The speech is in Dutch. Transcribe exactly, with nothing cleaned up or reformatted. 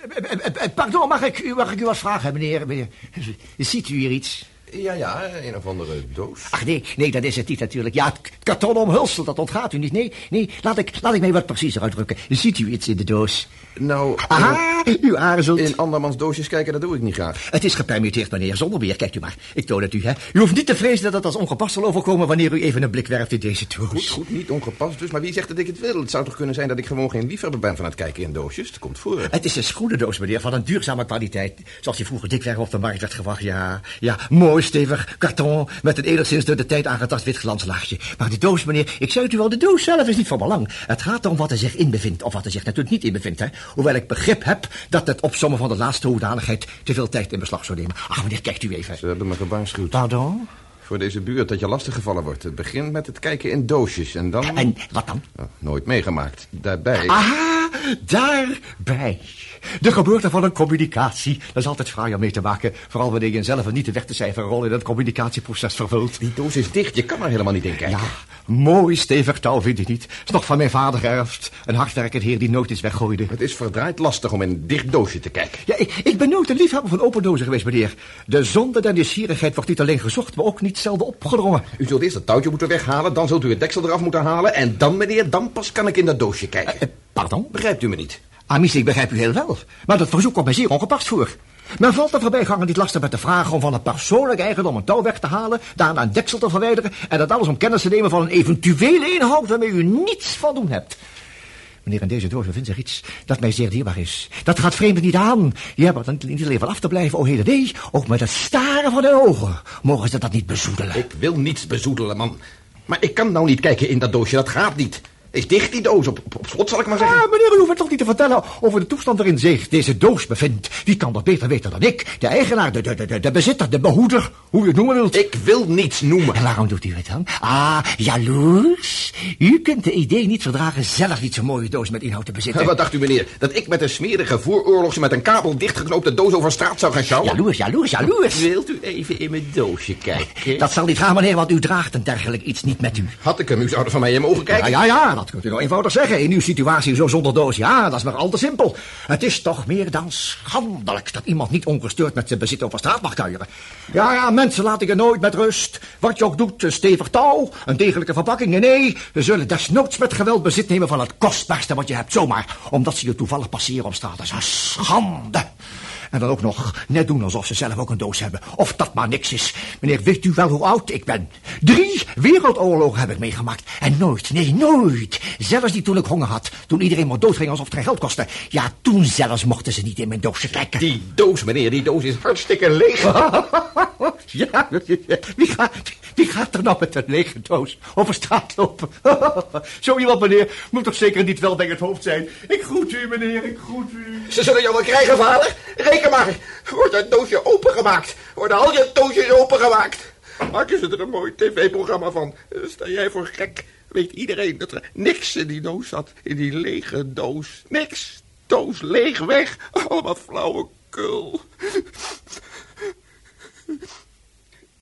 Pardon, mag ik, u, mag ik u wat vragen, meneer, meneer? Ziet u hier iets? Ja, ja, een of andere doos. Ach, nee, nee, dat is het niet natuurlijk. Ja, het kartonnen omhulsel, dat ontgaat u niet. Nee, nee, laat ik, laat ik mij wat preciezer uitdrukken. Ziet u iets in de doos? Nou... Aha, uh, u aarzelt. In andermans doosjes kijken, dat doe ik niet graag. Het is gepermitteerd, meneer, zonder meer. Kijkt u maar, ik toon het u, hè. U hoeft niet te vrezen dat het als ongepast zal overkomen wanneer u even een blik werpt in deze doos. Goed, goed, niet ongepast dus. Maar wie zegt dat ik het wil? Het zou toch kunnen zijn dat ik gewoon geen liefhebber ben van het kijken in doosjes? Het komt voor. Het is een schoenendoos, meneer, van een duurzame kwaliteit. Zoals die vroeger dikwerf op de markt werd gewacht, ja. Ja, mooi, stevig, karton, met een enigszins door de tijd aangetast wit glanslaagje. Maar de doos, meneer, ik zei het u al, de doos zelf is niet van belang. Het gaat om wat er zich in bevindt, of wat er zich natuurlijk niet in bevindt, hè. Hoewel ik begrip heb dat het opsommen van de laatste hoedanigheid te veel tijd in beslag zou nemen. Ach, meneer, kijkt u even. Ze hebben me gewaarschuwd. Pardon? Voor deze buurt dat je lastig gevallen wordt. Het begint met het kijken in doosjes en dan... En wat dan? Oh, nooit meegemaakt. Daarbij... Aha, daarbij. De geboorte van een communicatie. Dat is altijd fraai om mee te maken. Vooral wanneer je zelf een niet te weg te cijferen rol in het communicatieproces vervult. Die doos is dicht, je kan er helemaal niet in kijken. Ja, mooi stevig touw vind ik niet. Is nog van mijn vader geërfd. Een hardwerkend heer die nooit iets weggooide. Het is verdraaid lastig om in een dicht doosje te kijken. Ja, ik, ik ben nooit een liefhebber van open dozen geweest, meneer. De zonde der nieuwsgierigheid wordt niet alleen gezocht, maar ook niet zelden opgedrongen. U zult eerst het touwtje moeten weghalen, dan zult u het deksel eraf moeten halen... en dan, meneer, dan pas kan ik in dat doosje kijken. Uh, uh, pardon? Begrijpt u me niet? Amis, ik begrijp u heel wel. Maar dat verzoek komt mij zeer ongepast voor. Men valt de voorbijganger niet lastig met de vraag om van een persoonlijk eigendom een touw weg te halen, daarna een deksel te verwijderen en dat alles om kennis te nemen van een eventuele inhoud waarmee u niets van doen hebt. Meneer, in deze doos bevindt zich iets dat mij zeer dierbaar is. Dat gaat vreemden niet aan. Je hebt er niet alleen van af te blijven, o heden nee, ook met het staren van de ogen. Mogen ze dat niet bezoedelen? Ik wil niets bezoedelen, man. Maar ik kan nou niet kijken in dat doosje, dat gaat niet. Is dicht die doos, op, op, op slot zal ik maar zeggen. Ah, meneer, u hoeft het toch niet te vertellen over de toestand waarin zich deze doos bevindt. Wie kan dat beter weten dan ik? De eigenaar, de, de, de, de bezitter, de behoeder, hoe u het noemen wilt. Ik wil niets noemen. En waarom doet u het dan? Ah, jaloers. U kunt de idee niet verdragen zelf niet zo'n mooie doos met inhoud te bezitten. Wat dacht u, meneer? Dat ik met een smerige vooroorlogse met een kabel dichtgeknoopte doos over straat zou gaan sjouwen? Jaloers, jaloers, jaloers. Wilt u even in mijn doosje kijken? Dat zal niet gaan, meneer, want u draagt een dergelijk iets niet met u. Had ik hem, u zou er van mij in mogen kijken? Ja, ja, ja, dat kunt u nou eenvoudig zeggen. In uw situatie zo zonder doos, ja, dat is maar al te simpel. Het is toch meer dan schandelijk dat iemand niet ongestoord met zijn bezit over straat mag kuieren. Ja, ja, mensen laat ik er nooit met rust. Wat je ook doet, een stevig touw, een degelijke verpakking. Nee, nee, ze zullen desnoods met geweld bezit nemen van het kostbaarste wat je hebt, zomaar. Omdat ze je toevallig passeren op straat. Dat is een schande. En dan ook nog net doen alsof ze zelf ook een doos hebben. Of dat maar niks is. Meneer, weet u wel hoe oud ik ben? Drie wereldoorlogen heb ik meegemaakt. En nooit, nee, nooit. Zelfs niet toen ik honger had. Toen iedereen maar doodging alsof het geen geld kostte. Ja, toen zelfs mochten ze niet in mijn doosje kijken. Die doos, meneer, die doos is hartstikke leeg. Ja, wie gaat, wie gaat er nou met een lege doos over straat lopen? Zo iemand, meneer, moet toch zeker niet wel bij het hoofd zijn. Ik groet u, meneer, ik groet u. Ze zullen jou wel krijgen, vader. Reken maar. Wordt het doosje opengemaakt. Worden al je doosjes opengemaakt. Maken ze er een mooi tv-programma van. Sta jij voor gek? Weet iedereen dat er niks in die doos zat. In die lege doos. Niks. Doos leeg weg. Allemaal flauwekul.